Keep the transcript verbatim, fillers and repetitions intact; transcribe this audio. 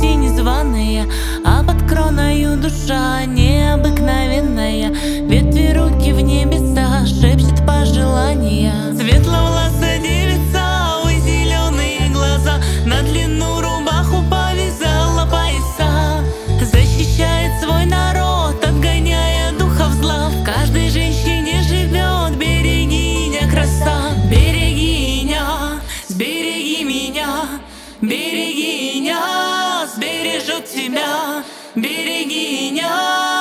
гости незваные, а под кроною душа необыкновенная. Ветви руки в небеса шепчет пожелания. Светловласая девица, ой, зеленые глаза, на длину рубаху повязала пояса. Защищает свой народ, отгоняя духов зла. В каждой женщине живет берегиня краса. Берегиня, сбереги меня, берегиня, сбережет тебя, берегиня.